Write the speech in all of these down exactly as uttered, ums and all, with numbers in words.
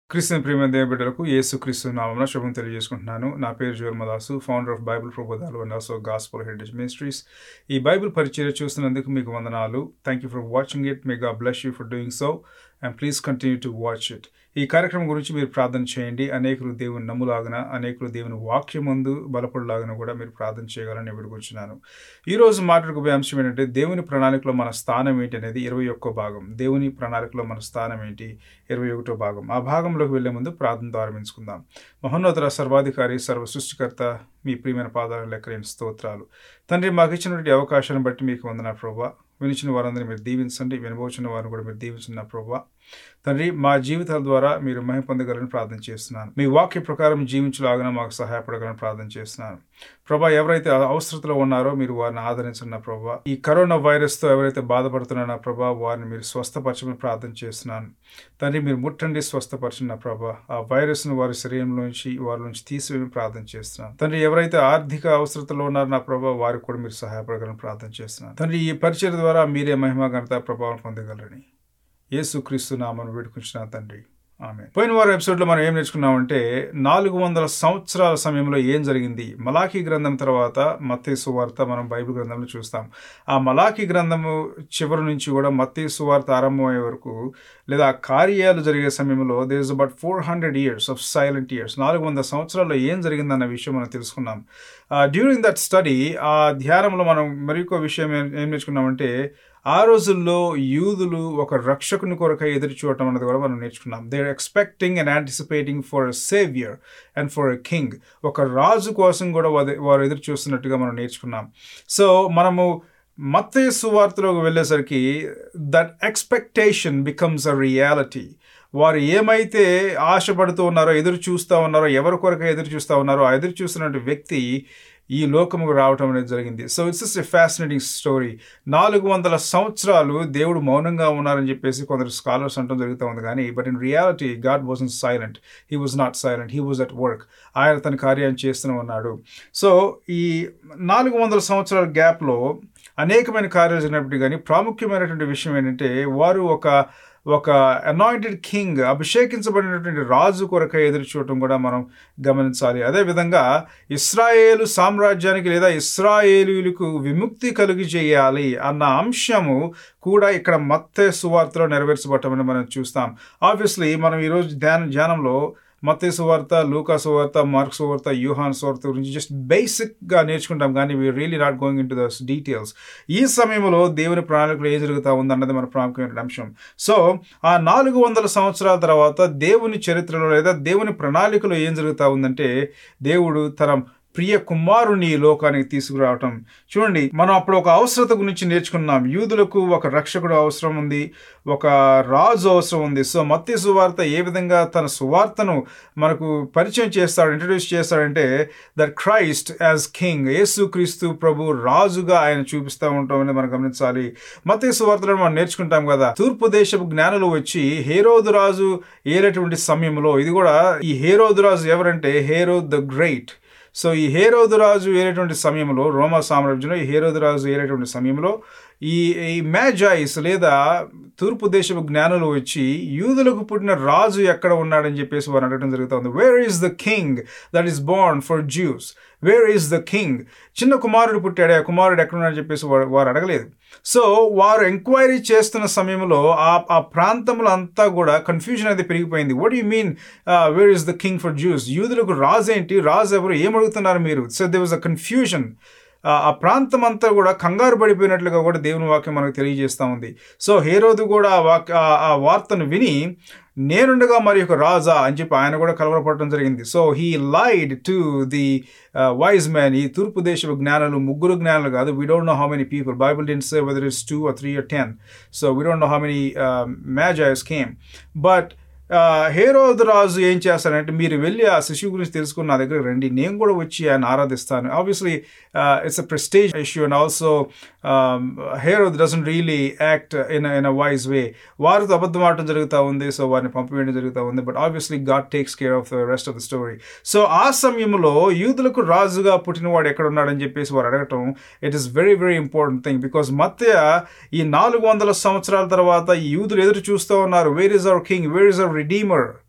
క్రీస్తుని ప్రియమైన దేవుని బిడ్డలకు యేసుక్రీస్తు నామమున శుభం తెలియజేసుకుంటున్నాను. నా పేరు Joel Madasu, founder of Bible ప్రబోధాలు and also Gospel Heritage Ministries. ఈ బైబిల్ పరిచర్య చూస్తున్నందుకు మీకు వందనాలు. Thank you for watching it. May God bless you for doing so and please continue to watch it. ఈ కార్యక్రమం గురించి మీరు ప్రార్థన చేయండి. అనేకులు దేవుని నమ్ములాగన, అనేకులు దేవుని వాక్యం ముందు బలపడలాగన కూడా మీరు ప్రార్థన చేయగలని వేడుకొచ్చున్నాను. ఈరోజు మాట్లాడుకోబోయే అంశం ఏంటంటే దేవుని ప్రణాళికలో మన స్థానం ఏంటి అనేది ఇరవై ఒక్కో భాగం. దేవుని ప్రణాళికలో మన స్థానం ఏంటి ఇరవై ఒకటో భాగం. ఆ భాగంలోకి వెళ్లే ముందు ప్రార్థనతో ఆరంభించుకుందాం. మహోన్నత సర్వాధికారి సర్వ సృష్టికర్త మీ ప్రియమైన పాదాలను లెక్కలేని స్తోత్రాలు తండ్రి. మాకు ఇచ్చినటువంటి అవకాశాన్ని బట్టి మీకు వందనాలు ప్రభువా. వినిచిన వారందరినీ మీరు దీవించండి, వినబోచిన వారిని కూడా మీరు దీవించిన ప్రభువా. తండ్రి, మా జీవితాల ద్వారా మీరు మహిమ పొందగలని ప్రార్థన చేస్తున్నాను. మీ వాక్య ప్రకారం జీవించలాగా మాకు సహాయపడగలని ప్రార్థన చేస్తున్నాను ప్రభా. ఎవరైతే అవసరతలో ఉన్నారో మీరు వారిని ఆదరించిన ప్రభా. ఈ కరోనా వైరస్తో ఎవరైతే బాధపడుతున్నారో ప్రభా, వారిని మీరు స్వస్థపరచమని ప్రార్థన చేస్తున్నాను తండ్రి. మీరు ముట్టండి, స్వస్థపరచిన ప్రభా. ఆ వైరస్ను వారి శరీరంలోంచి వారి నుంచి తీసివేయమని ప్రార్థన చేస్తున్నాను తండ్రి. ఎవరైతే ఆర్థిక అవసరతలో ఉన్నారో నా ప్రభా, వారికి కూడా మీరు సహాయపడగలని ప్రార్థన చేస్తున్నాను తండ్రి. ఈ పరిచయం ద్వారా మీరే మహిమ ఘనత ప్రభావం పొందగలరని యేసుక్రీస్తు నామమున వేడుకుంటున్నాను తండ్రి, ఆమేన్. పోయిన వారం ఎపిసోడ్లో మనం ఏం నేర్చుకున్నామంటే నాలుగు వందల సంవత్సరాల సమయంలో ఏం జరిగింది. మలాఖీ గ్రంథం తర్వాత మత్తయి సువార్త మనం బైబిల్ గ్రంథంలో చూస్తాం. ఆ మలాఖీ గ్రంథము చివరి నుంచి కూడా మత్తయి సువార్త ఆరంభమయ్యే వరకు లేదా కార్యాలు జరిగే సమయంలో there is about four hundred years of silent years. నాలుగు వందల సంవత్సరాల్లో ఏం జరిగిందన్న విషయం మనం తెలుసుకున్నాం. డ్యూరింగ్ దట్ స్టడీ, ఆ ధ్యానంలో మనం మరొక విషయం ఏం నేర్చుకున్నామంటే ఆ రోజుల్లో యూదులు ఒక రక్షకుని కొరకై ఎదురు చూడటం అనేది కూడా మనం నేర్చుకున్నాం. They are expecting and anticipating for a saviour and for a king. ఒక రాజు కోసం కూడా వారు ఎదురు చూస్తున్నట్టుగా మనం నేర్చుకున్నాం. సో మనము మత్తయి సువార్తలోకి వెళ్ళేసరికి that expectation becomes a reality. వారు ఏమైతే ఆశపడుతూ ఉన్నారో, ఎదురు చూస్తూ ఉన్నారో, ఎవరి కొరకై ఎదురు చూస్తూ ఉన్నారో ఆ ఎదురు చూస్తున్న వ్యక్తి ఈ లోకముకు రావటం అనేది జరిగింది. So it's just a fascinating story. నాలుగు వందల సంవత్సరాలు దేవుడు మౌనంగా ఉన్నారని చెప్పేసి కొందరు స్కాలర్స్ అంటం జరుగుతూ ఉంది. కానీ but in reality God wasn't silent. He was not silent. He was at work. ఆయన తన కార్యాన్ని చేస్తూనే ఉన్నాడు. సో ఈ నాలుగు వందల సంవత్సరాల గ్యాప్లో అనేకమైన కార్యాలు జరిగినప్పుడు కానీ ప్రాముఖ్యమైనటువంటి విషయం ఏంటంటే వారు ఒక ఒక అనాయింటెడ్ కింగ్, అభిషేకించబడినటువంటి రాజు కొరకై ఎదురు చూడటం కూడా మనం గమనించాలి. అదేవిధంగా ఇశ్రాయేలు సామ్రాజ్యానికి లేదా ఇశ్రాయేలీయులకు విముక్తి కలుగు చేయాలి అన్న అంశము కూడా ఇక్కడ మత్తయి సువార్తలో నెరవేర్చబడటమని మనం చూస్తాం. ఆబ్వియస్లీ మనం ఈరోజు ధ్యాన ధ్యానంలో మత్తయి సువార్త, లూకా సువార్త, మార్క్ సువార్త, యోహాను సువార్త గురించి జస్ట్ బేసిక్గా నేర్చుకుంటాం. కానీ we are really not going in to those details. ఈ సమయంలో దేవుని ప్రణాళికలో ఏం జరుగుతూ ఉందన్నది మన ప్రాముఖ్యమైన అంశం. సో ఆ నాలుగు వందల సంవత్సరాల తర్వాత దేవుని చరిత్రలో లేదా దేవుని ప్రణాళికలో ఏం జరుగుతూ ఉందంటే దేవుడు తన ప్రియ కుమారుని లోకానికి తీసుకురావటం. చూడండి, మనం అప్పుడు ఒక అవసరత గురించి నేర్చుకున్నాం. యూదులకు ఒక రక్షకుడు అవసరం ఉంది, ఒక రాజు అవసరం ఉంది. సో మత్తయి సువార్త ఏ విధంగా తన సువార్తను మనకు పరిచయం చేస్తాడు, ఇంట్రడ్యూస్ చేస్తాడంటే దట్ క్రైస్ట్ యాజ్ కింగ్, యేసుక్రీస్తు ప్రభు రాజుగా ఆయన చూపిస్తూ ఉంటాం అనేది మనం గమనించాలి. మత్తయి సువార్తలో మనం నేర్చుకుంటాం కదా, తూర్పు దేశపు జ్ఞానులు వచ్చి హేరోదు రాజు ఏలేటువంటి సమయంలో, ఇది కూడా ఈ హేరోదు రాజు ఎవరంటే హేరోద్ ద గ్రేట్. సో ఈ హేరోదు రాజు ఏలేటువంటి సమయంలో, రోమా సామ్రాజ్యంలో ఈ హేరోదు రాజు ఏలేటువంటి సమయంలో ఈ ఈ మ్యాజాయిస్ లేదా తూర్పు దేశపు జ్ఞానులు వచ్చి యూదులకు పుట్టిన రాజు ఎక్కడ ఉన్నాడని చెప్పేసి వారు అడగడం జరుగుతుంది. Where is the king that is born for Jews? Where is the king? చిన్న కుమారుడు పుట్టాడు, ఆ కుమారుడు ఎక్కడున్నాడని చెప్పేసి వారు వారు అడగలేదు. సో వారు ఎంక్వైరీ చేస్తున్న సమయంలో ఆ ఆ ప్రాంతంలో అంతా కూడా కన్ఫ్యూజన్ అనేది పెరిగిపోయింది. What you mean where is the king for Jews? యూదులకు రాజు ఏంటి, రాజు ఎవరు, ఏం అడుగుతున్నారు మీరు? So there was a confusion. ఆ ప్రాంతం అంతా కూడా కంగారు పడిపోయినట్లుగా కూడా దేవుని వాక్యం మనకు తెలియజేస్తూ ఉంది. సో హేరోదు కూడా ఆ వాక్య ఆ వార్తను విని నేనుండగా మరి ఒక రాజా అని చెప్పి ఆయన కూడా కలవరపడటం జరిగింది. So he lied to the wise man. ఈ తూర్పు దేశపు జ్ఞానులు ముగ్గురు జ్ఞానులు కాదు. We don't know how many people. Bible didn't say whether it's two or three or ten. So we don't know how many magis came. But Herod రాజు ఏం చేస్తారంటే, మీరు వెళ్ళి ఆ శిశువు గురించి తెలుసుకుని నా దగ్గర రండి, నేను కూడా వచ్చి ఆయన ఆరాధిస్తాను. Obviously it's a prestige issue and also Herod doesn't really act in in a wise way. వారితో అబద్ధం ఆడటం జరుగుతూ ఉంది. సో వారిని పంపివేయడం జరుగుతూ ఉంది. But obviously God takes care of the rest of the story. So ఆ సమయంలో యూదులకు రాజుగా పుట్టినవాడు ఎక్కడ ఉన్నాడని చెప్పేసి వారు అడగటం, it is very very important thing. Because Mattayi ఈ నాలుగు వందల సంవత్సరాల తర్వాత ఈ యూదులు ఎదురు చూస్తూ ఉన్నారు. Where is our king, where is our redeemer,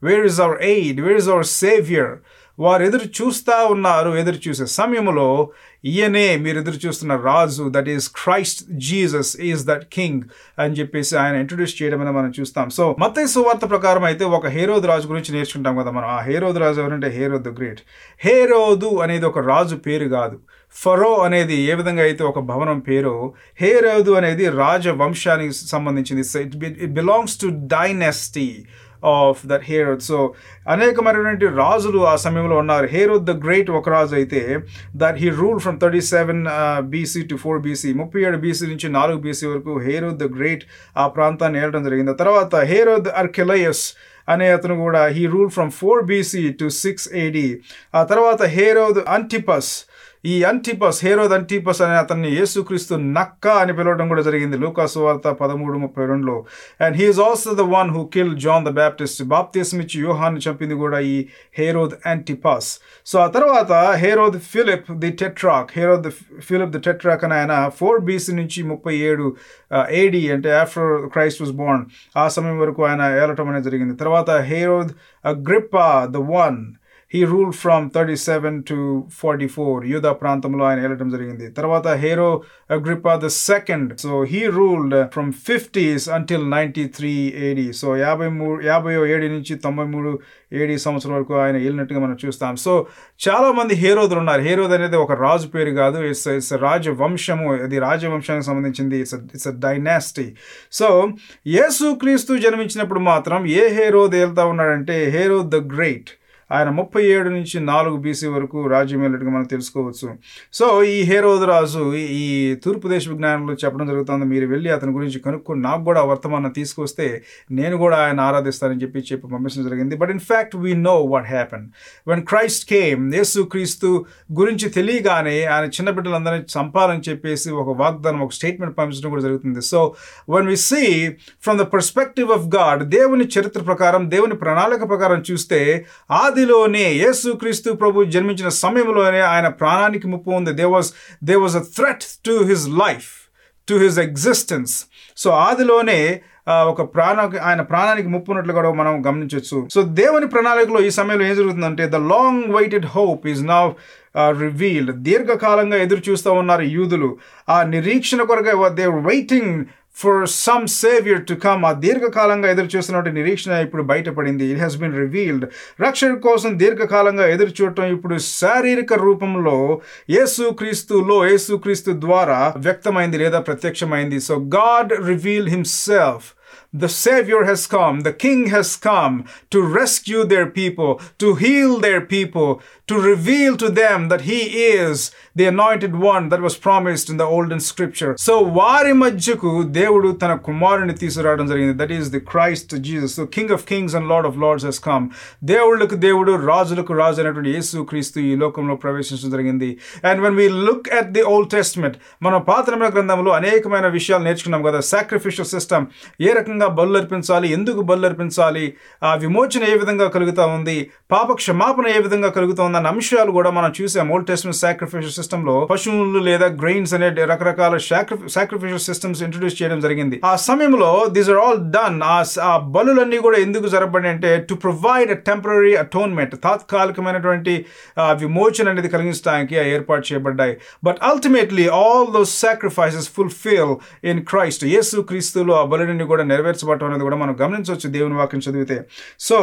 where is our aid, where is our saviour. వారు ఎదురు చూస్తూ ఉన్నారు. ఎదురు చూసే సమయంలో ఈయనే మీరు ఎదురు చూస్తున్న రాజు, that is Christ Jesus is that king అని చెప్పేసి ఆయన ఇంట్రొడ్యూస్ చేయడం మనం చూస్తాం. సో మత్తయి సువార్త ప్రకారం అయితే ఒక హేరోదు రాజు గురించి నేర్చుకుంటాం కదా మనం. ఆ హేరోదు రాజు ఎవరంటే హేరోద్ ద గ్రేట్. హేరోదు అనేది ఒక రాజు పేరు కాదు. ఫరో అనేది ఏ విధంగా అయితే ఒక భవనం పేరో, హేరోదు అనేది రాజవంశానికి సంబంధించింది. It belongs to dynasty of that Herod. So అనేకమైనటువంటి రాజులు ఆ సమయంలో ఉన్నారు. హేరోద్ ద గ్రేట్ ఒక రాజు అయితే, that he rule from thirty seven BC to four BC, ముప్పై ఏడు బీసీ నుంచి నాలుగు బీసీ వరకు హేరోద్ ద గ్రేట్ ఆ ప్రాంతాన్ని ఏలడం జరిగింది. తర్వాత హేరోద్ అర్కెలయస్ అనే అతను కూడా he rule from four BC to six AD. ఆ తర్వాత హేరోద్ అంటిపస్, ఈ అంటిపస్ హేరోద్ అంటిపస్ అనే అతన్ని యేసుక్రీస్తు నక్క అని పిలవడం కూడా జరిగింది లూకా సువార్త పదమూడు ముప్పై రెండులో. And he is also the one who kill John the Baptist. బాప్తిస్మం ఇచ్చి యోహాన్ని చంపింది కూడా ఈ హేరోద్ అంటిపస్. సో ఆ తర్వాత Herod Philip the tetrarch, Herod Philip the tetrarch అని ఆయన ఫోర్ బీసీ నుంచి ముప్పై ఏడు ఏడీ అంటే ఆఫ్టర్ క్రైస్ట్ వాజ్ బోర్న్ ఆ సమయం వరకు ఆయన ఏలటం అనేది జరిగింది. తర్వాత Herod Agrippa the one, he ruled from thirty-seven to forty-four. యూదా ప్రాంతంలో ఆయన ఏలటం జరిగింది. తర్వాత Herod Agrippa the second, so he ruled from fifties until ninety-three AD. So యాభై మూడు యాభై ఏడు నుంచి తొంభై మూడు ఏడీ సంవత్సరం వరకు ఆయన ఏలినట్టుగా మనం చూస్తాం. సో చాలా మంది హేరోదులు ఉన్నారు. హేరోద్ అనేది ఒక రాజు పేరు కాదు, ఇట్స్ ఇట్స్ రాజవంశము. అది రాజవంశానికి సంబంధించింది. It's it's a dynasty. So యేసుక్రీస్తు జన్మించినప్పుడు మాత్రం ఏ హేరోద్ ఏలుతా ఉన్నాడంటే హేరోద్ ద గ్రేట్. ఆయన ముప్పై ఏడు నుంచి నాలుగు బీసీ వరకు రాజ్యం వెళ్ళినట్టుగా మనం తెలుసుకోవచ్చు. సో ఈ హేరోదు రాజు ఈ తూర్పు దేశ విజ్ఞానంలో చెప్పడం జరుగుతుంది, మీరు వెళ్ళి అతని గురించి కనుక్కొని నాకు కూడా వర్తమానం తీసుకొస్తే నేను కూడా ఆయన ఆరాధిస్తానని చెప్పి చెప్పి పంపించడం జరిగింది. But in fact we know what happen when Christ came. యేసు క్రీస్తు గురించి తెలియగానే ఆయన చిన్న బిడ్డలందరినీ చంపాలని చెప్పేసి ఒక వాగ్దానం, ఒక స్టేట్మెంట్ పంపించడం కూడా జరుగుతుంది. So when we see from the perspective of God, దేవుని చరిత్ర ప్రకారం, దేవుని ప్రణాళిక ప్రకారం చూస్తే ఆది లోనే యేసుక్రీస్తు ప్రభు జన్మించిన సమయంలోనే ఆయన ప్రాణానికి ముప్పు ఉంది. They was they was a threat to his life, to his existence. So ఆదిలోనే ఒక ప్రాణ ఆయన ప్రాణానికి ముప్పు ఉన్నట్లు కూడా మనం గమనించవచ్చు. సో దేవుని ప్రణాళికలో ఈ సమయంలో ఏం జరుగుతుందంటే the long waited hope is now revealed. దీర్ఘకాలంగా ఎదురు చూస్తూ ఉన్నారు యూదులు. ఆ నిరీక్షణ కొరకు they were waiting for some savior to come. ఆ దీర్ఘకాలంగా ఎదురు చూస్తున్నటువంటి నిరీక్షణ ఇప్పుడు బయటపడింది. It has been revealed. రక్షణ కోసం దీర్ఘకాలంగా ఎదురు చూడటం ఇప్పుడు శారీరక రూపంలో యేసుక్రీస్తులో యేసుక్రీస్తు ద్వారా వ్యక్తమైంది లేదా ప్రత్యక్షమైంది. So God revealed himself. The Savior has come, the King has come to rescue their people, to heal their people, to reveal to them that He is the anointed one that was promised in the olden scripture. So వారి మధ్యకు దేవుడు తన కుమారుని తీసుకురావడం జరిగింది. That is the Christ Jesus. So King of Kings and Lord of Lords has come. దేవుళ్ళకు దేవుడు, రాజులకు రాజు అయినటువంటి యేసు క్రీస్తు ఈ లోకంలో ప్రవేశించడం జరిగింది. And when we look at the Old Testament, మన పాత నిబంధన గ్రంథంలో అనేకమైన విషయాలు నేర్చుకున్నాం కదా. సాక్రిఫిషియల్ సిస్టమ్, ఏ రకంగా బలు అర్పించాలి, ఎందుకు బలు అర్పించాలి, ఆ విమోచన ఏ విధంగా కలుగుతా ఉంది, పాప క్షమాపణ ఏ విధంగా కలుగుతా ఉంది అన్న అంశాలు కూడా మనం చూసాం. ఓల్డ్ టెస్టమెంట్ సాక్రిఫిషియల్ సిస్టమ్ లో పశువులు లేదా గ్రెయిన్స్ అనే రకరకాల సాక్రిఫిషియల్ సిస్టమ్స్ ఇంట్రొడ్యూస్ చేయడం జరిగింది. ఆ సమయంలో దీస్ ఆర్ ఆల్ డన్. ఆ బలులన్నీ కూడా ఎందుకు జరపబడి అంటే to provide a temporary atonement, తాత్కాలికమైనటువంటి విమోచన అనేది కలిగించడానికి ఏర్పాటు చేయబడ్డాయి. But ultimately all those sacrifices fulfil in Christ. యేసు క్రీస్తులో ఆ బలులన్నీ కూడా నెరవేర్చబడటం అనేది కూడా మనం గమనించవచ్చు దేవుని వాక్యం చదివితే. సో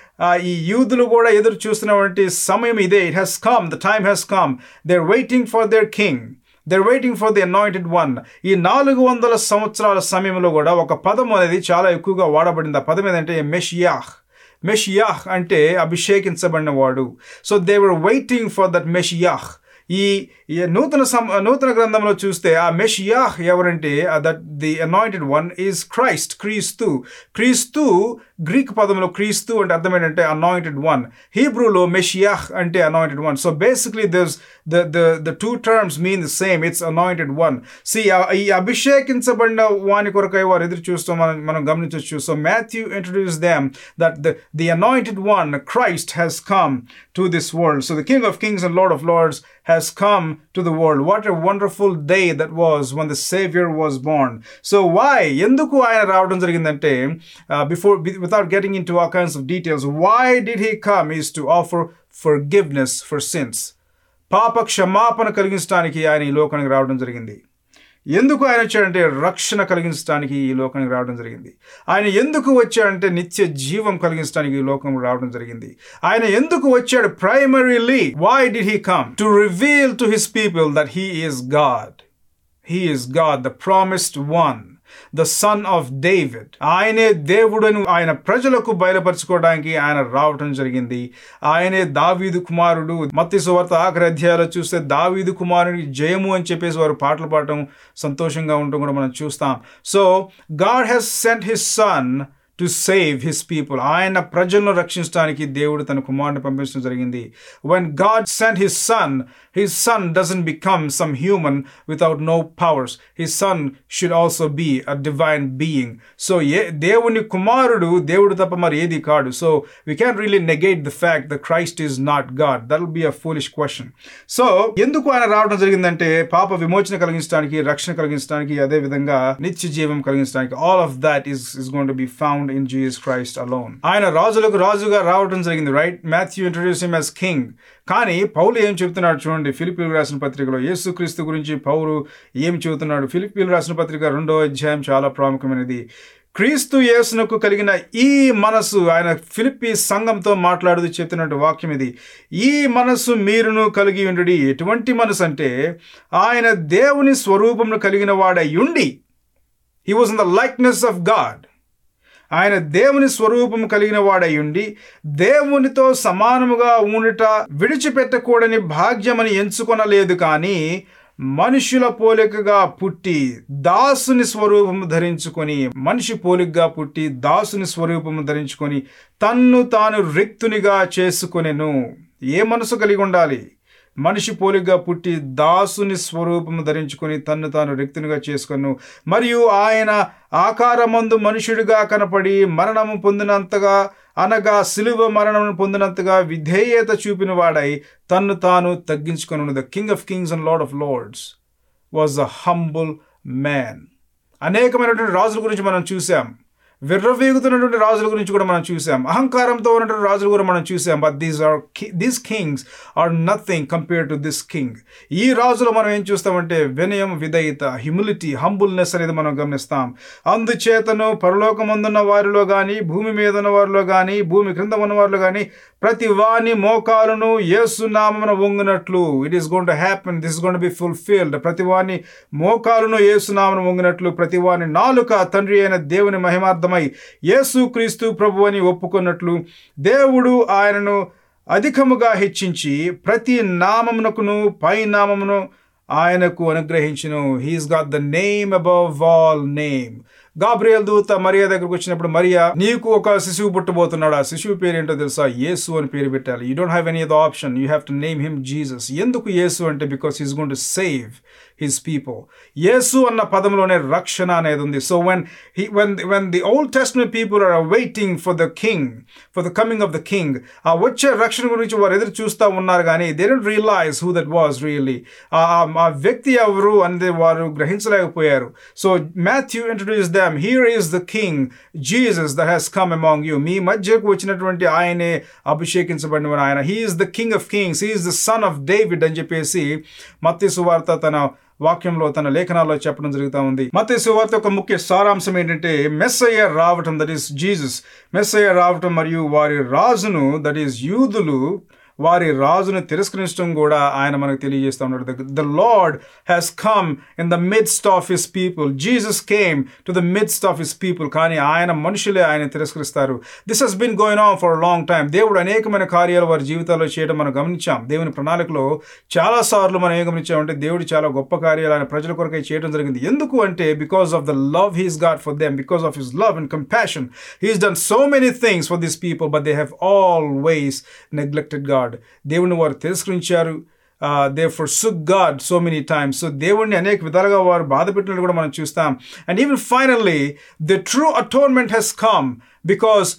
ఈ యూదులు కూడా ఎదురు చూస్తున్నటువంటి సమయం ఇదే. It has come, the time has come. They are waiting for their king, they are waiting for the anointed one. ఈ నాలుగు వందల సంవత్సరాల సమయంలో కూడా ఒక పదం అనేది చాలా ఎక్కువగా వాడబడింది. ఆ పదం ఏంటంటే మెషియాహ్. మెషియాహ్ అంటే అభిషేకించబడిన వాడు. So they were waiting for that Messiah. ఈ నూతన నూతన గ్రంథంలో చూస్తే ఆ మెషియాహ్ ఎవరంటే that the anointed one is Christ, క్రీస్తు. క్రీస్తు గ్రీక్ పదంలో క్రీస్తు అంటే అర్థం ఏంటంటే అనాయింటెడ్ వన్. హీబ్రూలో మెషియాహ్ అంటే anointed one. So basically this the the the two terms mean the same. It's anointed one. సి ఈ అభిషేకించబడిన వాని కొరకై వారు ఎదురు చూస్తాం మనం మనం గమనించవచ్చు. So Matthew introduce them that the the anointed one, Christ, has come to this world. So the King of Kings and Lord of Lords has come to the world. What a wonderful day that was when the Savior was born. So why? Enduku ayana raavadam jarigindante, uh, before without getting into all kinds of details, why did he come is to offer forgiveness for sins. Papa kshamapana kaliginచడానికి ఆయన ఈ లోకానికి రావడం జరిగింది. ఎందుకు ఆయన వచ్చాడంటే రక్షణ కలిగించడానికి ఈ లోకానికి రావడం జరిగింది. ఆయన ఎందుకు వచ్చాడంటే నిత్య జీవం కలిగించడానికి ఈ లోకం రావడం జరిగింది. ఆయన ఎందుకు వచ్చాడు? Primarily why did he come? To reveal to his people that he is God. He is God, the promised one, the son of David. ఆయనే దేవుడని ఆయన ప్రజలకు బయలుపరచుకోవడానికి ఆయన రావటం జరిగింది. ఆయనే దావీదు కుమారుడు. మత్తయి సువార్త ఆఖరి అధ్యాయాల్లో చూస్తే దావీదు కుమారుడికి జయము అని చెప్పేసి వారు పాటలు పాడటం, సంతోషంగా ఉండటం కూడా మనం చూస్తాం. So God has sent his son to save his people. ఆయన ప్రజలను రక్షించడానికి దేవుడు తన కుమారుని పంపించడం జరిగింది. When God sent his son, his son doesn't become some human without no powers. His son should also be a divine being. So దేవుని కుమారుడు దేవుడు తప్ప మరి ఏది కాడు. So we can't really negate the fact that Christ is not God. That will be a foolish question. So ఎందుకు ఆయన రావడం జరిగిందంటే పాప విమోచన కలిగించడానికి, రక్షణ కలిగించడానికి, అదే విధంగా నిత్య జీవం కలిగించడానికి. All of that is is going to be found in Jesus Christ alone. ఆయన రాజులకు రాజుగా రావడం జరిగింది, right? Matthew introduced him as king. కానీ పౌలు ఏం చెబుతున్నాడు చూడండి, ఫిలిప్పీయులకు రాసిన పత్రికలో యేసుక్రీస్తు గురించి పౌలు ఏం చెబుతున్నాడు? ఫిలిప్పీయులకు రాసిన పత్రిక రెండో అధ్యాయం చాలా ప్రాముఖ్యమైనది. క్రీస్తు యేసునకు కలిగిన ఈ మనసు, ఆయన ఫిలిప్పీ సంఘంతో మాట్లాడుతూ చెప్తున్నట్టు వాక్యం ఇది. ఈ మనసు మీరును కలిగి ఉండుడి. ఎటువంటి మనసు అంటే ఆయన దేవుని స్వరూపమును కలిగిన వాడయుండి, he was in the likeness of God. ఆయన దేవుని స్వరూపము కలిగిన వాడయుండి దేవునితో సమానముగా ఉండుట విడిచిపెట్టకూడని భాగ్యమని ఎంచుకొనలేదు, కానీ మనుషుల పోలికగా పుట్టి దాసుని స్వరూపము ధరించుకొని, మనిషి పోలికగా పుట్టి దాసుని స్వరూపము ధరించుకొని తన్ను తాను రిక్తునిగా చేసుకొనెను. ఏ మనసు కలిగి ఉండాలి? మనిషి పోలికగా పుట్టి దాసుని స్వరూపము ధరించుకొని తన్ను తాను రిక్తునిగా చేసుకొను. మరియు ఆయన ఆకారమందు మనుషుడిగా కనపడి మరణము పొందినంతగా, అనగా సిలువ మరణమును పొందినంతగా విధేయత చూపిన వాడై తన్ను తాను తగ్గించుకొను. The king of kings and lord of lords was a humble man. అనేకమైనటువంటి రాజుల గురించి మనం చూసాం, విర్రవీగుతున్నటువంటి రాజుల గురించి కూడా మనం చూసాం, అహంకారంతో ఉన్నటువంటి రాజులు కూడా మనం చూసాం. But these are these kings are nothing compared to this king. ఈ రాజులో మనం ఏం చూస్తామంటే వినయం, విధేయత, హ్యూమిలిటీ, హంబుల్నెస్ అనేది మనం గమనిస్తాం. అందుచేతను పరలోకమందున్న వారిలో కానీ, భూమి మీద ఉన్న వారిలో కానీ, భూమి క్రింద ఉన్న వారిలో కానీ ప్రతి వాని మోకాలును యేసు నామమున వంగునట్లు, it is going to happen, this is going to be fulfilled. ప్రతి వాని మోకాలును యేసు నామమున వంగినట్లు ప్రతి వాని నాలుక తండ్రి అయిన దేవుని మహిమార్థమై యేసు క్రీస్తు ప్రభు అని ఒప్పుకున్నట్లు దేవుడు ఆయనను అధికముగా హెచ్చించి ప్రతి నామమునకును పై నామమును ఆయనకు అనుగ్రహించును. He's got the name above all name. Gabriel దూత మరియా దగ్గరకు వచ్చినప్పుడు, మరియా నీకు ఒక శిశువు పుట్టబోతున్నాడు, ఆ శిశువు పేరు ఏంటో తెలుసా? యేసు అని పేరు పెట్టాలి. You don't have any other option, you have to name him Jesus. ఎందుకు యేసు అంటే because he's going to save his people. యేసు అన్న పదంలోనే రక్షణ అనేది ఉంది. So when he when when the Old Testament people are waiting for the king, for the coming of the king, ఆ వచ్చే రక్షణ గురించి వారు ఎదురు చూస్తూ ఉన్నారు, కానీ they didn't realize who that was really. ఆ వ్యక్తి ఎవరు అనేది వారు గ్రహించలేకపోయారు. So Matthew introduced them. Here is the king, Jesus, that has come among you. మీ మధ్యకు వచ్చినటువంటి ఆయనే అభిషేకించబడిన ఆయన. He is the king of kings. He is the son of David అని చెప్పేసి మత్తయి సువార్త తన వాక్యంలో, తన లేఖనాల్లో చెప్పడం జరుగుతూ ఉంది. మత్తయి సువార్త యొక్క ముఖ్య సారాంశం ఏంటంటే మెస్సయ్య రావటం, దట్ ఈస్ జీసస్. మెస్సయ్య రావటం మరియు వారి రాజును, దట్ ఈస్ యూదులు, వారి రాజును తిరస్కరించడం కూడా ఆయన మనకు తెలియజేస్తూ ఉన్నాడు. The lord has come in the midst of his people. Jesus came to the midst of his people. కానీ ఆయన మనుషులే ఆయన తిరస్కరిస్తారు. This has been going on for long time. దేవుడు అనేకమైన కార్యాలు వారి జీవితాల్లో చేయడం మనం గమనించాం. దేవుని ప్రణాళికలో చాలాసార్లు మనం ఏం గమనించామంటే దేవుడు చాలా గొప్ప కార్యాలు ఆయన ప్రజల కొరకై చేయడం జరిగింది. ఎందుకు అంటే because of the love he's got for them, because of his love and compassion he's done so many things for this people, but they have always neglected God. దేవుని వారు తిరస్కరించారు. They forsook God so many times. So దేవుణ్ణి అనేక విధాలుగా వారు బాధ పెట్టినట్టు కూడా మనం చూస్తాం. And even finally the true atonement he's come because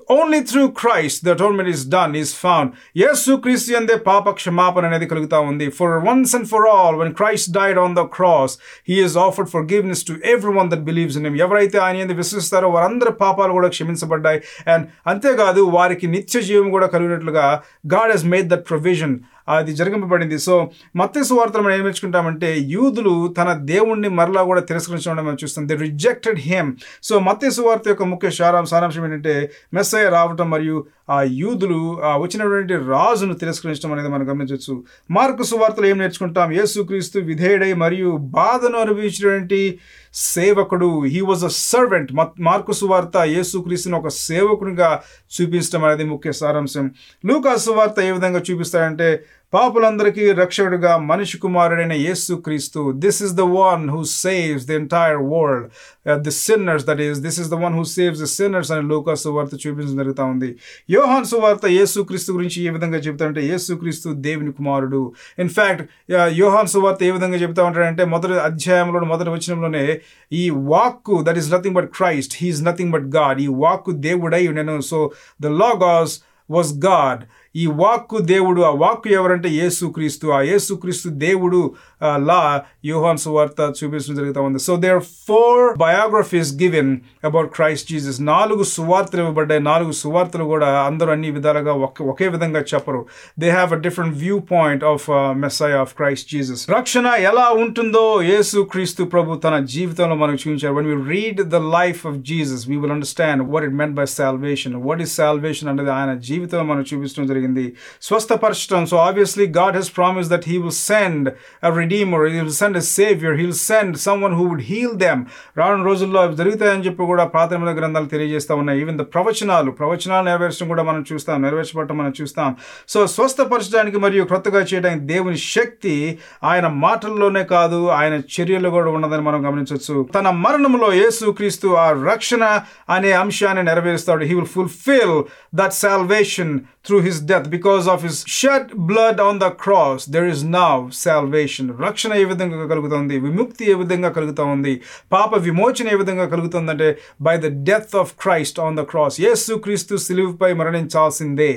only through Christ the atonement is done, is found. యేసు క్రీస్తు యందే పాప క్షమాపణ అనేది కలుగుతా ఉంది. For once and for all, when Christ died on the cross, he has offered forgiveness to everyone that believes in him. ఎవరైతే ఆయన యందు విశ్వసిస్తారో వారందరి పాపాలు కూడా క్షమించబడ్డాయి. అండ్ అంతేకాదు వారికి నిత్య జీవం కూడా కలిగినట్లుగా God has made that provision. అది జరిగింపబడింది. సో మత్తయి సువార్తలో మనం ఏం నేర్చుకుంటామంటే యూదులు తన దేవుణ్ణి మరలా కూడా తిరస్కరించడం మనం చూస్తాం. They rejected him. సో మత్తయి సువార్త యొక్క ముఖ్య సారాం సారాంశం ఏంటంటే మెస్సయ్య రావటం మరియు ఆ యూదులు వచ్చినటువంటి రాజును తిరస్కరించడం అనేది మనం గమనించవచ్చు. మార్కు సువార్తలో ఏం నేర్చుకుంటాం? యేసుక్రీస్తు విధేయుడై మరియు బాధను అనుభవించినటువంటి సేవకుడు. He was a servant. మార్కు సువార్త యేసుక్రీస్తుని ఒక సేవకునిగా చూపించడం అనేది ముఖ్య సారాంశం. లూకా సువార్త ఏ విధంగా చూపిస్తాడంటే పాపులందరికీ రక్షకుడుగా మనిషి కుమారుడైన యేసుక్రీస్తు. This is the one who saves the entire world, the sinners, that is this is the one who saves the sinners అని లూకా సువార్త చూపించడం జరుగుతూ ఉంది. యోహాను సువార్త యేసుక్రీస్తు గురించి ఏ విధంగా చెబుతాడంటే యేసుక్రీస్తు దేవుని కుమారుడు. ఇన్ఫ్యాక్ట్ యోహాను సువార్త ఏ విధంగా చెబుతా ఉంటాడంటే మొదటి అధ్యాయంలో మొదటి వచనంలోనే ఈ వాక్కు, that is nothing but Christ, he is nothing but God. ఈ వాక్కు దేవుడై ఉండెను. So the logos was God. ఈ వాక్కు దేవుడు. ఆ వాక్కు ఎవరంటే యేసుక్రీస్తు. ఆ యేసుక్రీస్తు దేవుడు లా యోహాను సువార్త చూపించడం జరుగుతూ ఉంది. So there four biographies given about Christ Jesus. నాలుగు సువార్తలు ఇవ్వబడ్డాయి. నాలుగు సువార్తలు కూడా అందరూ అన్ని విధాలుగా ఒకే విధంగా చెప్పరు. They have a different view point of Messiah of Christ Jesus. రక్షణ ఎలా ఉంటుందో యేసుక్రీస్తు ప్రభు తన జీవితంలో మనకు చూపించారు. when we read the life of Jesus, we will understand what it meant by salvation. what is salvation అనేది ఆయన జీవితంలో మనకు చూపించడం జరిగింది. స్వస్థపరచడం. So obviously God has promised that he will send a redeemer, he will send a savior, he will send someone who would heal them. రానున్న రోజుల్లో అవి జరుగుతాయని చెప్పి కూడా పాత నిబంధన గ్రంథాలు తెలియజేస్తా ఉన్నాయి. ఈవెన్ ద ప్రవచనాలు ప్రవచనాలు నెరవేర్చడం కూడా మనం చూస్తాం, నెరవేర్చబడటం మనం చూస్తాం. సో స్వస్థపరచడానికి మరియు క్రొత్తగా చేయడానికి దేవుని శక్తి ఆయన మాటల్లోనే కాదు, ఆయన చర్యలు కూడా ఉన్నదని మనం గమనించవచ్చు. తన మరణంలో యేసుక్రీస్తు ఆ రక్షణ అనే అంశాన్ని నెరవేరుస్తాడు. he will fulfill that salvation through his death. Because of his shed blood on the cross, there is now salvation. రక్షణ ఏ విధంగా కలుగుతుంది, విముక్తి ఏ విధంగా కలుగుతుంది, పాప విమోచన ఏ విధంగా కలుగుతుందంటే by the death of Christ on the cross. యేసుక్రీస్తు సిలువపై మరణించాల్సిందే.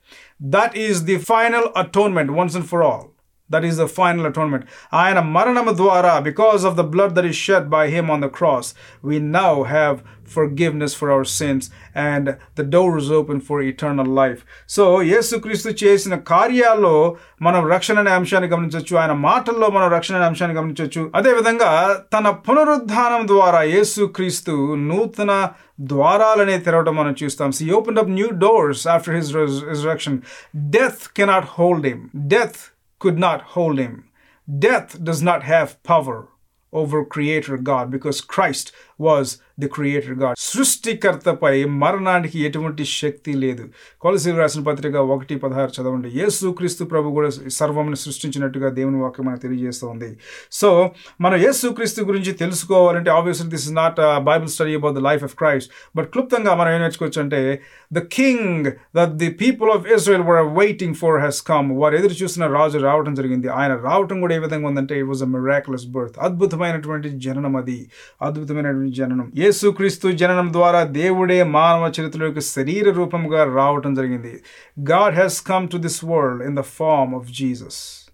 That is the final atonement once and for all. That is the final atonement. ఆయన మరణము ద్వారా, because of the blood that is shed by him on the cross, we now have forgiveness for our sins and the door is open for eternal life. So యేసుక్రీస్తు చేసిన కార్యాల్లో మనం రక్షణ అనే అంశాన్ని గమనించవచ్చు. ఆయన మాటల్లో మనం రక్షణ అనే అంశాన్ని గమనించవచ్చు. అదేవిధంగా తన పునరుద్ధానం ద్వారా యేసుక్రీస్తు నూతన ద్వారాలనే తెరవడం మనం చూస్తాం. So he opened up new doors after his res- resurrection. Death cannot hold him. Death could not hold him. Death does not have power over Creator God because Christ was the Creator God. సృష్టికర్తపై మరణానికి ఎటువంటి శక్తి లేదు. కొలసీలు రాసిన పత్రిక ఒకటి పదహారు చదవండి. యేసుక్రీస్తు ప్రభు కూడా సర్వమును సృష్టించినట్టుగా దేవుని వాక్యం మనకు తెలియజేస్తుంది. సో మనం యేసుక్రీస్తు గురించి తెలుసుకోవాలంటే obviously this is not Bible study about the life of Christ, but క్లుప్తంగా మనం ఏం నేర్చుకోవచ్చు అంటే the king that the people of Israel were waiting for he's come. వారు ఎదురు చూసిన రాజు రావడం జరిగింది. ఆయన రావటం కూడా ఏ విధంగా ఉందంటే it was a miraculous birth. అద్భుతమైనటువంటి జననం. అది అద్భుతమైనటువంటి జననం. యేసుక్రీస్తు జననం ద్వారా దేవుడే మానవ చరిత్రలోకి శరీర రూపంగా రావటం జరిగింది. God has come to this world in the form of Jesus.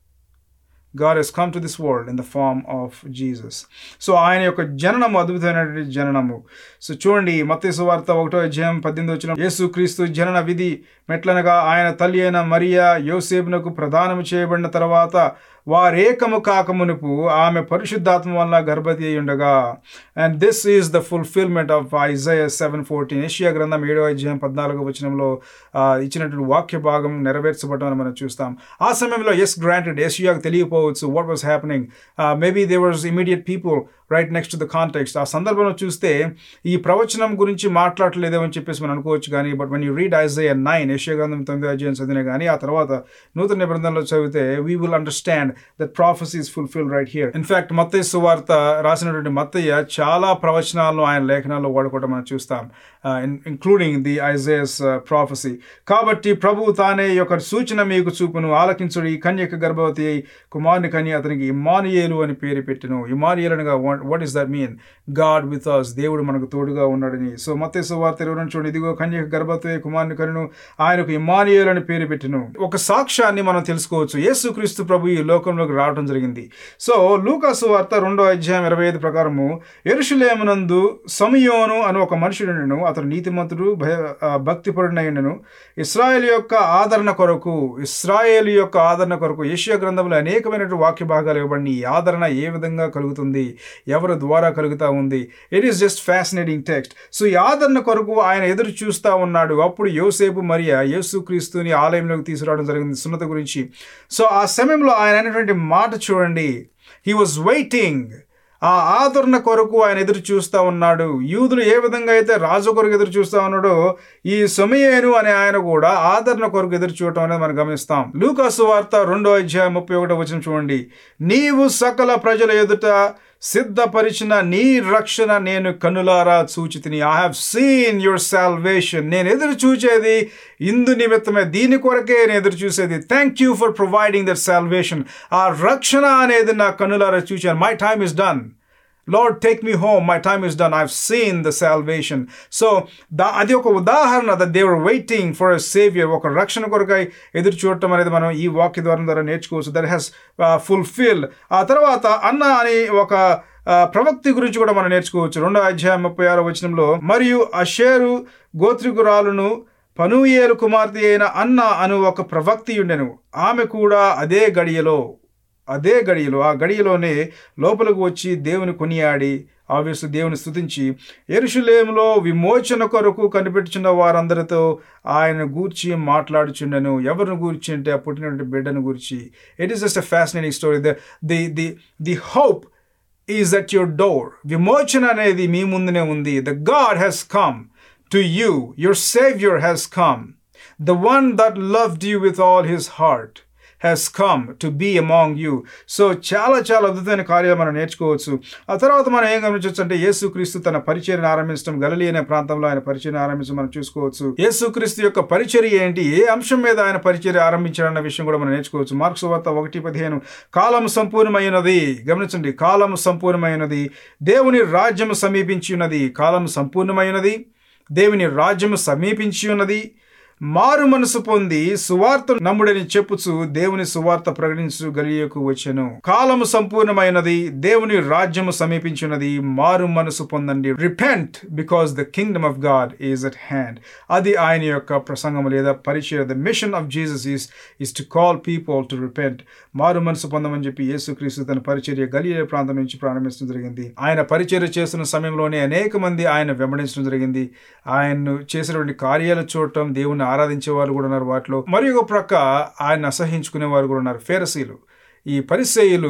God has come to this world in the form of Jesus. So ఆయన యొక్క జననము అద్భుతమైనటువంటి జననము. సో చూడండి మత్తయి సువార్త ఒకటో అధ్యాయం పద్దెనిమిది వచనం. యేసుక్రీస్తు జనన విధి మెట్లనగా ఆయన తల్లి అయిన మరియా యోసేపునకు ప్రదానము చేయబడిన తర్వాత వారేకము కాకమునుపు ఆమె పరిశుద్ధాత్మ వల్ల గర్భవతి అయి ఉండగా. And this is the fulfilment of Isaiah seven fourteen. యెషయా గ్రంథం ఏడో అధ్యాయం పద్నాలుగో వచనంలో ఇచ్చినటువంటి వాక్య భాగం నెరవేర్చబడటం మనం చూస్తాం. ఆ సమయంలో ఎస్ గ్రాంటెడ్ యెషయాకు తెలియకపోవచ్చు what was happening. Maybe they was immediate people right next to the context. ఆ సందర్భంలో చూస్తే ఈ ప్రవచనం గురించి మాట్లాడలేదేమని చెప్పేసి మనం అనుకోవచ్చు. కానీ but when you read Isaiah nine, యెషయా గ్రంథం తొమ్మిదో అధ్యాయం చదివినా కానీ ఆ తర్వాత నూతన నిబంధనలో చదివితే we will understand that prophecy is fulfilled right here. In fact, మత్తయి సువార్త రాసినటువంటి మత్తయ్య చాలా ప్రవచనాలను ఆయన లేఖనాల్లో వాడుకోవడం మనం చూస్తాం, ఇంక్లూడింగ్ ది ఐజయాస్ ప్రాఫెసీ. కాబట్టి ప్రభువు తానే యొక్క సూచన మీకు చూపును, ఆలకించుడి, కన్యక గర్భవతి అయి కుమారుని కన్య అతనికి ఇమ్మానుయేలు అని పేరు పెట్టెను. ఇమ్మానుయేలు అనగా what what is that mean? God with us, దేవుడు మనకు తోడుగా ఉన్నాడని. సో మత్తయి సువార్త ఇరవై రెండు చూడండి, ఇదిగో కన్యక గర్భవతి కుమారుని కనును, ఆయనకు ఇమ్మానుయేలు అని పేరు పెట్టెను. ఒక సాక్ష్యాన్ని మనం తెలుసుకోవచ్చు, యేసుక్రీస్తు ప్రభు ఈ లోకంలోకి రావడం జరిగింది. సో లూకా సువార్త రెండో అధ్యాయం ఇరవై ఐదు ప్రకారము, యెరూషలేమునందు సమయోను అని ఒక మనుషుడును, అతడు నీతిమంతుడు భక్తిపరుడైనను, ఇశ్రాయేలు యొక్క ఆదరణ కొరకు ఇశ్రాయేలు యొక్క ఆదరణ కొరకు యెషయా గ్రంథంలో అనేకమైనటువంటి వాక్య భాగాలు ఇవ్వబడి, ఈ ఆదరణ ఏ విధంగా కలుగుతుంది, ఎవరి ద్వారా కలుగుతా ఉంది? It is just fascinating text. So ఈ ఆదరణ కొరకు ఆయన ఎదురు చూస్తూ ఉన్నాడు. అప్పుడు యోసేపు మరియా యేసుక్రీస్తుని ఆలయంలోకి తీసుకురావడం జరిగింది సున్నత గురించి. సో ఆ సమయంలో ఆయన అనేటువంటి మాట చూడండి, హీ వాజ్ వెయిటింగ్. ఆ ఆదరణ కొరకు ఆయన ఎదురు చూస్తూ ఉన్నాడు. యూదులు ఏ విధంగా అయితే రాజు కొరకు ఎదురు చూస్తూ ఉన్నాడో, ఈ సమయేను అనే ఆయన కూడా ఆదరణ కొరకు ఎదురు చూడటం అనేది మనం గమనిస్తాం. లూకా సువార్త రెండో అధ్యాయం ముప్పై ఒకటో వచనం చూడండి, నీవు సకల ప్రజల ఎదుట సిద్ధపరిచిన నీ రక్షణ నేను కన్నులారా చూచితిని. I have seen your salvation. నేను ఎదురు చూచేది ఇందు నిమిత్తమే, దీని కొరకే నేను ఎదురు చూసేది. Thank you for providing that salvation. ఆ రక్షణ అనేది నా కన్నులారా చూచాను. My time is done. Lord, take me home. My time is done. I've seen the salvation. So, da, అది ఒక ఉదాహరణ, that they were waiting for a savior. ఒక రక్షణ కొరకై ఎదురు చూడటం అనేది మనం ఈ వాక్య ద్వారా ద్వారా నేర్చుకోవచ్చు. That has uh, fulfilled. ఆ తర్వాత అన్న అని ఒక ప్రవక్తి గురించి కూడా మనం నేర్చుకోవచ్చు. రెండో అధ్యాయం ముప్పై ఆరో వచనంలో, మరియు అషేరు గోత్రికురాలును పనూయేలు కుమార్తె అయిన అన్న అను ఒక ప్రవక్తి ఉండెను. ఆమె కూడా అదే గడియలో అదే గడియలో ఆ గడియలోనే లోపలికి వచ్చి దేవుని కొనియాడి, ఆబ్వియస్లీ దేవుని స్తుతించి, యెరూషలేములో విమోచన కొరకు కనిపెట్టుచున్న వారందరితో ఆయన గూర్చి మాట్లాడుచుండెను. ఎవరిని గూర్చి అంటే ఆ పుట్టినటువంటి బిడ్డను గూర్చి. It is just a fascinating story. The the the the hope is at your door. విమోచన అనేది మీ ముందునే ఉంది. The God has come to you. Your saviour has come. The one that loved you with all his heart has come to be among you. So చాలా చాలా అద్భుతమైన కార్యాలు మనం నేర్చుకోవచ్చు. ఆ తర్వాత మనం ఏం గమనించవచ్చు అంటే, యేసుక్రీస్తు తన పరిచర్యను ఆరంభించడం, గలిలీ అనే ప్రాంతంలో ఆయన పరిచర్యను ఆరంభించడం మనం చూసుకోవచ్చు. యేసుక్రీస్తు యొక్క పరిచర్య ఏంటి, ఏ అంశం మీద ఆయన పరిచర్య ఆరంభించాడన్న విషయం కూడా మనం నేర్చుకోవచ్చు. మార్కు సువార్త ఒకటి పదిహేను, కాలం సంపూర్ణమైనది. గమనించండి, కాలం సంపూర్ణమైనది, దేవుని రాజ్యము సమీపించి ఉన్నది. కాలం సంపూర్ణమైనది, దేవుని రాజ్యము సమీపించి ఉన్నది. మారు మనసు పొంది సువార్త నమ్ముడని చెప్పుచు దేవుని సువార్త ప్రకటించు గలిలయకు వచ్చెను. కాలము సంపూర్ణమైనది, దేవుని రాజ్యము సమీపించున్నది, మారు మనసు పొందండి. Repent because the kingdom of God is at hand. అది ఆయన యొక్క ప్రసంగం లేదా పరిచయ. The mission of Jesus is is to call people to repent. మారు మనసు పొందమని చెప్పి యేసుక్రీస్తు తన పరిచర్య గలిలయ ప్రాంతం నుంచి ప్రారంభించడం జరిగింది. ఆయన పరిచర్య చేస్తున్న సమయంలోనే అనేక మంది ఆయన వెంబడించడం జరిగింది. ఆయన్ను చేసినటువంటి కార్యాలు చూడటం, దేవుని ఆరాధించే వారు కూడా ఉన్నారు వాటిలో. మరి ఒక ప్రక్క ఆయన అసహించుకునే వారు కూడా ఉన్నారు, ఫరిసీయులు. ఈ పరిసయ్యులు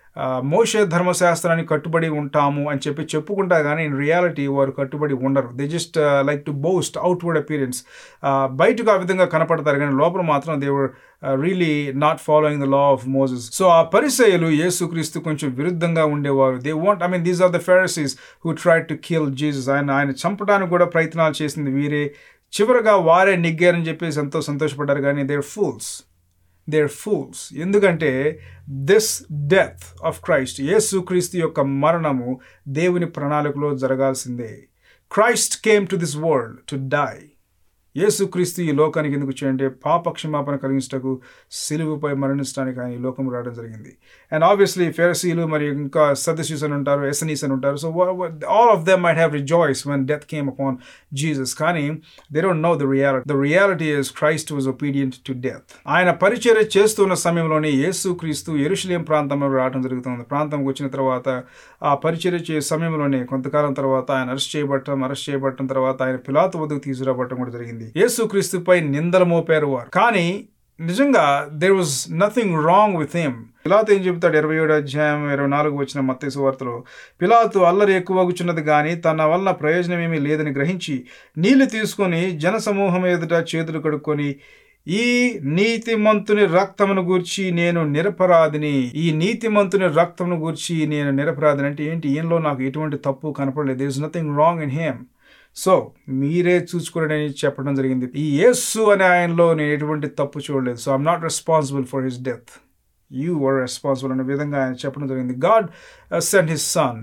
మోషే ధర్మశాస్త్రాన్ని కట్టుబడి ఉంటాము అని చెప్పి చెప్పుకుంటా కానీ ఇన్ రియాలిటీ వారు కట్టుబడి ఉండరు. They just like to boast outward appearance. బయటకు ఆ విధంగా కనపడతారు కానీ లోపల మాత్రం they were really not following the law of Moses. So ఆ పరిసయ్యులు యేసుక్రీస్తు కొంచెం విరుద్ధంగా ఉండేవారు. They want I mean these are the Pharisees who try to kill Jesus. ఆయన ఆయన చంపడానికి కూడా ప్రయత్నాలు చేసింది వీరే. చివరగా వారే నిగ్గారని చెప్పేసి ఎంతో సంతోషపడ్డారు. కానీ they are fools. They are fools. ఎందుకంటే దిస్ డెత్ ఆఫ్ క్రైస్ట్, యేసుక్రీస్తు యొక్క మరణము దేవుని ప్రణాళికలో జరగాల్సిందే. Christ came to this world to die. యేసుక్రీస్తు ఈ లోకానికి ఎందుకు వచ్చాడంటే పాప క్షమాపణ కలిగించటకు, సిలువపై మరణించడానికి ఆయన ఈ లోకం రావడం జరిగింది. అండ్ ఆబ్వియస్లీ ఫరిసీయులు మరి ఇంకా సద్దూసీస్ అని ఉంటారు, ఎసనీస్ అని ఉంటారు. So all of them might have rejoice when death came upon Jesus. కానీ they don't know the reality. The reality is Christ was obedient to death. ఆయన పరిచర్య చేస్తున్న సమయంలోనే యేసుక్రీస్తు యెరూషలేం ప్రాంతంలో రావడం జరుగుతుంది. ప్రాంతంకి వచ్చిన తర్వాత ఆ పరిచర్య చేసే సమయంలోనే కొంతకాలం తర్వాత ఆయన అరెస్ట్ చేయబడటం, అరెస్ట్ చేయబడటం తర్వాత ఆయన పిలాతు వద్దకు తీసుకురాబడటం కూడా జరిగింది. యేసుక్రీస్తుపై నిందలు మోపారు వారు. కానీ నిజంగా there was nothing wrong with him. పిలాతు ఏం చెబుతాడు ఇరవై ఏడు అధ్యాయం ఇరవై నాలుగు వచ్చిన మత్తయి సువార్తలో, పిలాతు అల్లరి ఎక్కువగుచున్నది కానీ తన వలన ప్రయోజనం ఏమీ లేదని గ్రహించి నీళ్లు తీసుకొని జనసమూహం ఎదుట చేతులు కడుక్కొని, ఈ నీతిమంతుని రక్తమును గూర్చి నేను నిరపరాధిని. ఈ నీతిమంతుని రక్తమును గూర్చి నేను నిరపరాధిని అంటే ఏంటి? ఈయనలో నాకు ఎటువంటి తప్పు కనపడలేదు. There is nothing wrong in him. So మీరే చూసుకోండి అని చెప్పడం జరిగింది. ఈ యేసు అనే ఆయనలో నేను ఎటువంటి తప్పు చూడలేదు. So I'm not responsible for his death. You are responsible అనే విధంగా ఆయన చెప్పడం జరిగింది. God sent his son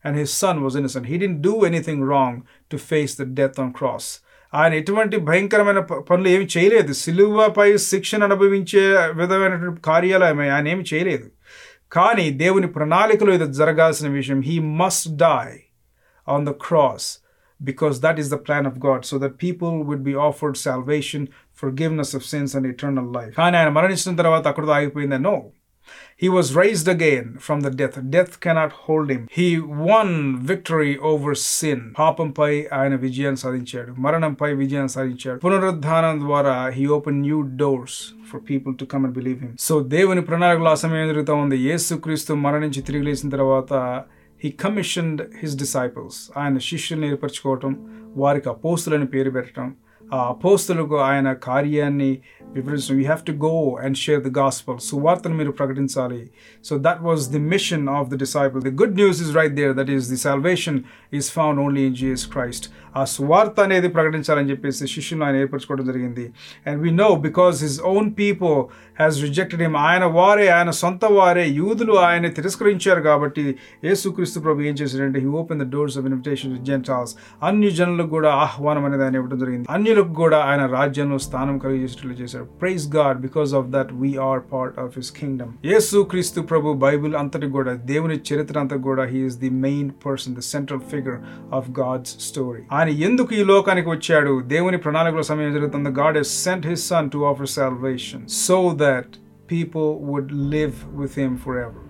and his son was innocent. He didn't do anything wrong to face the death on cross. ఆయన ఎటువంటి భయంకరమైన పనులు ఏమి చేయలేదు. సిలువపై శిక్షను అనుభవించే విధమైనటువంటి కార్యాలు ఆయన ఏమి చేయలేదు. కానీ దేవుని ప్రణాళికలో ఇది జరగాల్సిన విషయం. He must die on the cross because that is the plan of God, so that people would be offered salvation, forgiveness of sins and eternal life. కానీ ఆయన మరణించిన తర్వాత అక్కడితో ఆగిపోయిందా? No. He was raised again from the death. Death cannot hold him. He won victory over sin. పాపంపై ఆయన విజయం సాధించాడు. మరణంపై విజయం సాధించాడు. పునరుద్ధానం ద్వారా he opened new doors for people to come and believe him. So దేవుని ప్రణాళికలో ఆ సమయం జరుగుతూ ఉంది. యేసుక్రీస్తు మరణించి తిరిగి లేచిన తర్వాత he commissioned his disciples. ఆయన శిష్యుల్ని ఏర్పరచుకోవటం, వారికి అపోస్తులని పేరు పెట్టడం, ఆ అపోస్తులకు ఆయన కార్యాన్ని వివరించడం. You have to go and share the gospel. సువార్తను మీరు ప్రకటించాలి. So that was the mission of the disciples. The good news is right there. That is, the salvation is found only in Jesus Christ. ఆ సువార్త అనేది ప్రకటించాలని చెప్పేసి శిష్యులను ఆయన ఏర్పరచుకోవడం జరిగింది. And we know because his own people has rejected him. ఆయన వారే, ఆయన సొంత వారే, యూదులు ఆయన తిరస్కరించారు కాబట్టి యేసుక్రీస్తు ప్రభు ఏం చేశారంటే he opened the doors of invitation to Gentiles. అన్ని జనులకు కూడా ఆహ్వానం అనేది ఆయన ఇవ్వడం జరిగింది. అన్యులకు కూడా ఆయన రాజ్యంలో స్థానం కలిగజేసేట్లు చేశారు. Praise God, because of that we are part of his kingdom. యేసుక్రీస్తు ప్రభు బైబిల్ అంతటి కూడా, దేవుని చరిత్ర అంతా కూడా he is the main person, the central figure of God's story. ఆయన ఎందుకు ఈ లోకానికి వచ్చాడు? దేవుని ప్రణాళికలో సమయం జరుగుతుంది. God has sent his son to offer salvation so that people would live with him forever.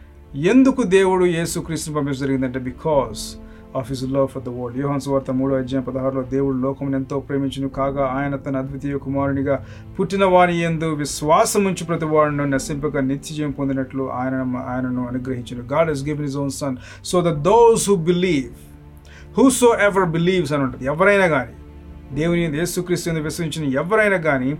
ఎందుకు దేవుడు యేసుక్రీస్తుని పంపించడం జరిగిందంటే because of his love for the world. యోహాను సువార్త మూడో అధ్యాయం పదహారులో దేవుడు లోకమును ఎంతో ప్రేమించును కాగా ఆయన తన అద్వితీయ కుమారునిగా పుట్టిన వాని యందు విశ్వాసం ఉంచి ప్రతి వాడును నశింపక నిత్య జీవం పొందినట్లు ఆయన ఆయనను అనుగ్రహించును. God has given his own son so that those who believe, whosoever believes అని ఉంటుంది, ఎవరైనా కానీ దేవుని యేసుక్రీస్తుని విశ్వసించిన ఎవరైనా కానీ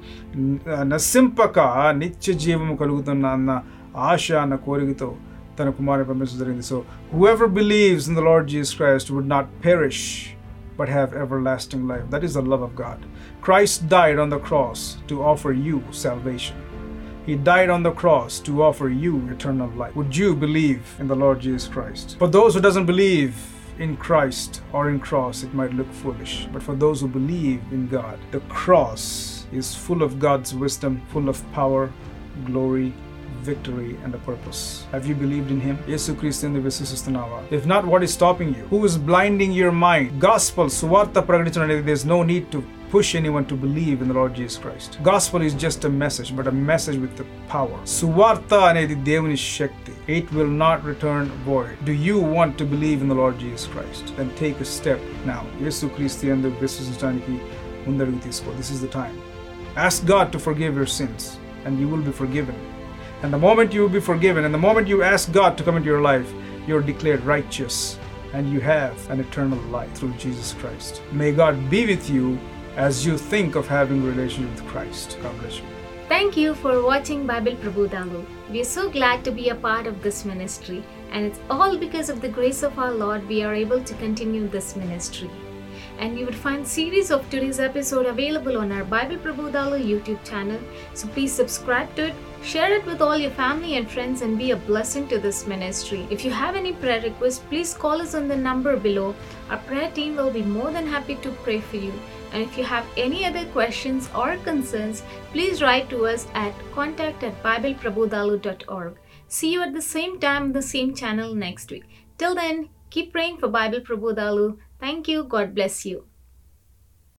నశింపక నిత్య జీవము కలుగుతున్న అన్న ఆశ అన్న కోరికతో తన కుమారుని పంపించడం జరిగింది. So whoever believes in the Lord Jesus Christ would not perish but have everlasting life. That is the love of God. Christ died on the cross to offer you salvation. He died on the cross to offer you eternal life. Would you believe in the Lord Jesus Christ? For those who doesn't believe in Christ or in cross, it might look foolish. But for those who believe in God, the cross is full of God's wisdom, full of power, glory, victory and a purpose. Have you believed in him? Yesu Kristuni viswasistunnava? If not, what is stopping you? Who is blinding your mind? Gospel suvarta pragadinchadam, there's no need to push anyone to believe in the Lord Jesus Christ. Gospel is just a message, but a message with the power. Suvarta anedi devuni shakti. It will not return void. Do you want to believe in the Lord Jesus Christ? Then take a step now. Yesu Kristi andu viswasistaniki mundadugu teesko. This is the time. Ask God to forgive your sins and you will be forgiven. And the moment you will be forgiven, and the moment you ask God to come into your life, you're declared righteous and you have an eternal life through Jesus Christ. May God be with you as you think of having a relationship with Christ. God bless you. Thank you for watching Bible Prabodhalu. We are so glad to be a part of this ministry, and it's all because of the grace of our Lord we are able to continue this ministry. And you would find series of today's episode available on our Bible Prabodhalu YouTube channel. So please subscribe to it, share it with all your family and friends, and be a blessing to this ministry. If you have any prayer requests, please call us on the number below. Our prayer team will be more than happy to pray for you. And if you have any other questions or concerns, please write to us at contact at bible prabodhalu dot org. See you at the same time on the same channel next week. Till then, keep praying for Bible Prabodhalu. Thank you. God bless you.